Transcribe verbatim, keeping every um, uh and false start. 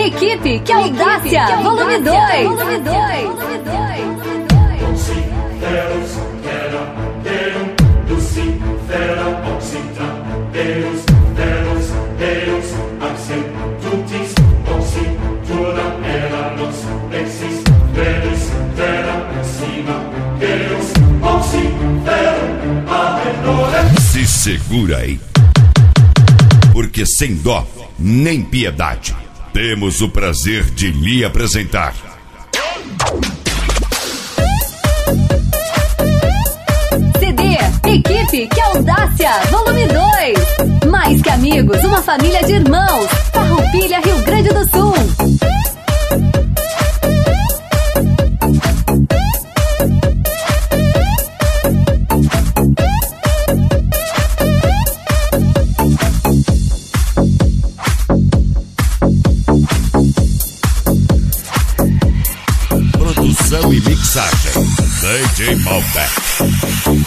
Equipe Que Audácia, volume dois. Volume dois. Se segura aí, porque sem dó nem piedade, temos o prazer de lhe apresentar C D Equipe Que Audácia, volume dois. Mais que amigos, uma família de irmãos. Farroupilha, Rio Grande do Sul. Produção e mixagem D J Malbec.